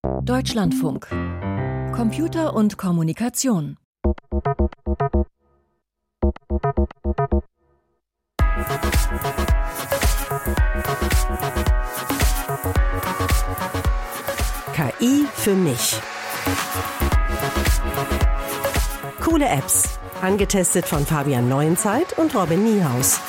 Deutschlandfunk. Computer und Kommunikation. KI für mich. Coole Apps. Angetestet von Fabian Neuenzeit und Robin Niehaus.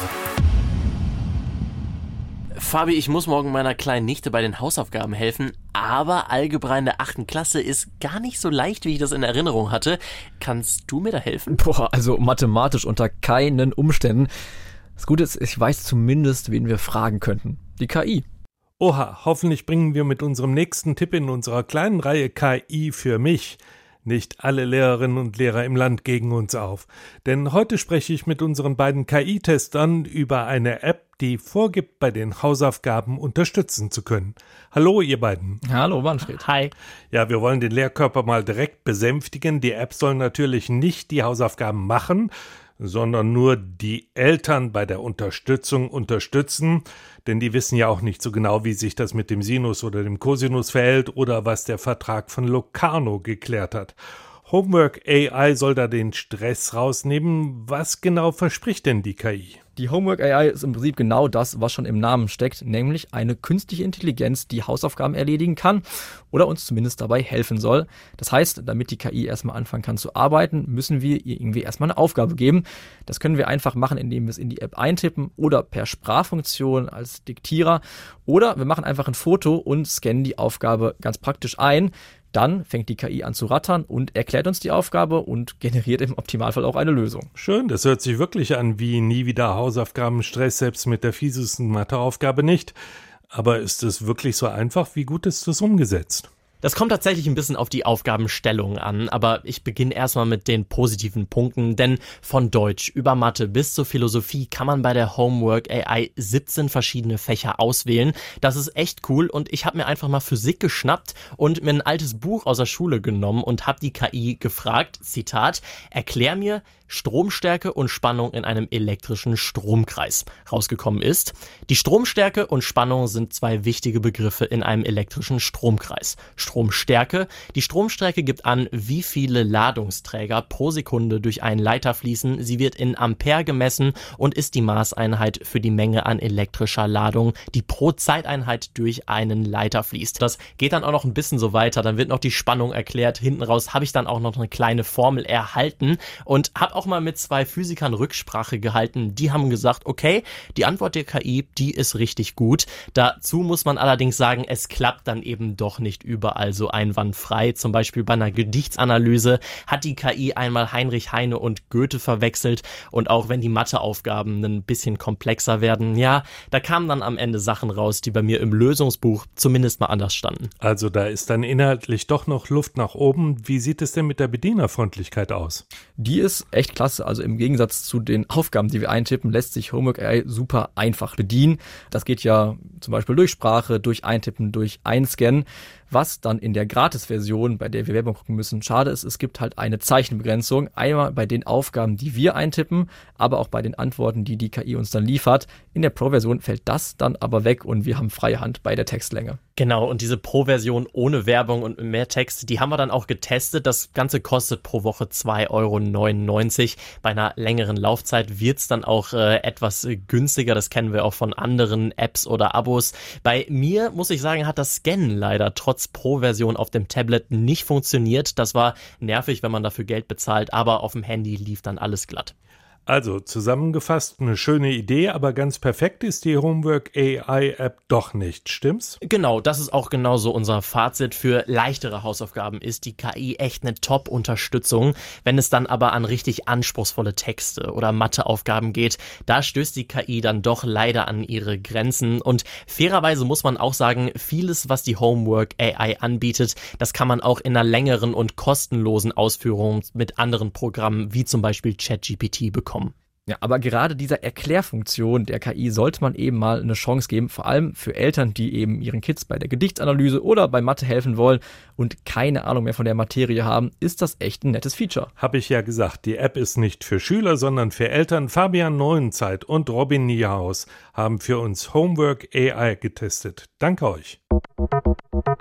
Fabi, ich muss morgen meiner kleinen Nichte bei den Hausaufgaben helfen, aber Algebra in der 8. Klasse ist gar nicht so leicht, wie ich das in Erinnerung hatte. Kannst du mir da helfen? Also mathematisch unter keinen Umständen. Das Gute ist, ich weiß zumindest, wen wir fragen könnten. Die KI. Oha, hoffentlich bringen wir mit unserem nächsten Tipp in unserer kleinen Reihe KI für mich nicht alle Lehrerinnen und Lehrer im Land gegen uns auf. Denn heute spreche ich mit unseren beiden KI-Testern über eine App, die vorgibt, bei den Hausaufgaben unterstützen zu können. Hallo, ihr beiden. Hallo, Manfred. Hi. Ja, wir wollen den Lehrkörper mal direkt besänftigen. Die App soll natürlich nicht die Hausaufgaben machen, sondern nur die Eltern bei der Unterstützung unterstützen, denn die wissen ja auch nicht so genau, wie sich das mit dem Sinus oder dem Cosinus verhält oder was der Vertrag von Locarno geklärt hat. Homework AI soll da den Stress rausnehmen. Was genau verspricht denn die KI? Die Homework AI ist im Prinzip genau das, was schon im Namen steckt, nämlich eine künstliche Intelligenz, die Hausaufgaben erledigen kann oder uns zumindest dabei helfen soll. Das heißt, damit die KI erstmal anfangen kann zu arbeiten, müssen wir ihr irgendwie erstmal eine Aufgabe geben. Das können wir einfach machen, indem wir es in die App eintippen oder per Sprachfunktion als Diktierer oder wir machen einfach ein Foto und scannen die Aufgabe ganz praktisch ein. Dann fängt die KI an zu rattern und erklärt uns die Aufgabe und generiert im Optimalfall auch eine Lösung. Schön, das hört sich wirklich an wie nie wieder Hausaufgabenstress, selbst mit der fiesesten Matheaufgabe nicht. Aber ist es wirklich so einfach? Wie gut ist das umgesetzt? Das kommt tatsächlich ein bisschen auf die Aufgabenstellung an, aber ich beginne erstmal mit den positiven Punkten, denn von Deutsch über Mathe bis zur Philosophie kann man bei der Homework AI 17 verschiedene Fächer auswählen. Das ist echt cool und ich habe mir einfach mal Physik geschnappt und mir ein altes Buch aus der Schule genommen und habe die KI gefragt, Zitat, erklär mir Stromstärke und Spannung in einem elektrischen Stromkreis. Rausgekommen ist, die Stromstärke und Spannung sind zwei wichtige Begriffe in einem elektrischen Stromkreis. Stromstärke. Die Stromstärke gibt an, wie viele Ladungsträger pro Sekunde durch einen Leiter fließen. Sie wird in Ampere gemessen und ist die Maßeinheit für die Menge an elektrischer Ladung, die pro Zeiteinheit durch einen Leiter fließt. Das geht dann auch noch ein bisschen so weiter. Dann wird noch die Spannung erklärt. Hinten raus habe ich dann auch noch eine kleine Formel erhalten und habe auch mal mit 2 Physikern Rücksprache gehalten. Die haben gesagt, okay, die Antwort der KI, die ist richtig gut. Dazu muss man allerdings sagen, es klappt dann eben doch nicht überall so einwandfrei. Zum Beispiel bei einer Gedichtsanalyse hat die KI einmal Heinrich Heine und Goethe verwechselt und auch wenn die Matheaufgaben ein bisschen komplexer werden, ja, da kamen dann am Ende Sachen raus, die bei mir im Lösungsbuch zumindest mal anders standen. Also da ist dann inhaltlich doch noch Luft nach oben. Wie sieht es denn mit der Bedienerfreundlichkeit aus? Die ist echt klasse. Also im Gegensatz zu den Aufgaben, die wir eintippen, lässt sich Homework AI super einfach bedienen. Das geht ja zum Beispiel durch Sprache, durch Eintippen, durch Einscannen. Was dann in der Gratis-Version, bei der wir Werbung gucken müssen, schade ist, es gibt halt eine Zeichenbegrenzung. Einmal bei den Aufgaben, die wir eintippen, aber auch bei den Antworten, die die KI uns dann liefert. In der Pro-Version fällt das dann aber weg und wir haben freie Hand bei der Textlänge. Genau, und diese Pro-Version ohne Werbung und mehr Text, die haben wir dann auch getestet. Das Ganze kostet pro Woche 2,99 €. Bei einer längeren Laufzeit wird's dann auch etwas günstiger. Das kennen wir auch von anderen Apps oder Abos. Bei mir, muss ich sagen, hat das Scannen leider trotz Pro-Version auf dem Tablet nicht funktioniert. Das war nervig, wenn man dafür Geld bezahlt, aber auf dem Handy lief dann alles glatt. Also zusammengefasst eine schöne Idee, aber ganz perfekt ist die Homework AI App doch nicht, stimmt's? Genau, das ist auch genauso unser Fazit. Für leichtere Hausaufgaben ist die KI echt eine Top-Unterstützung. Wenn es dann aber an richtig anspruchsvolle Texte oder Matheaufgaben geht, da stößt die KI dann doch leider an ihre Grenzen. Und fairerweise muss man auch sagen, vieles, was die Homework AI anbietet, das kann man auch in einer längeren und kostenlosen Ausführung mit anderen Programmen wie zum Beispiel ChatGPT bekommen. Ja, aber gerade dieser Erklärfunktion der KI sollte man eben mal eine Chance geben, vor allem für Eltern, die eben ihren Kids bei der Gedichtsanalyse oder bei Mathe helfen wollen und keine Ahnung mehr von der Materie haben, ist das echt ein nettes Feature. Habe ich ja gesagt, die App ist nicht für Schüler, sondern für Eltern. Fabian Neuenzeit und Robin Niehaus haben für uns Homework AI getestet. Danke euch.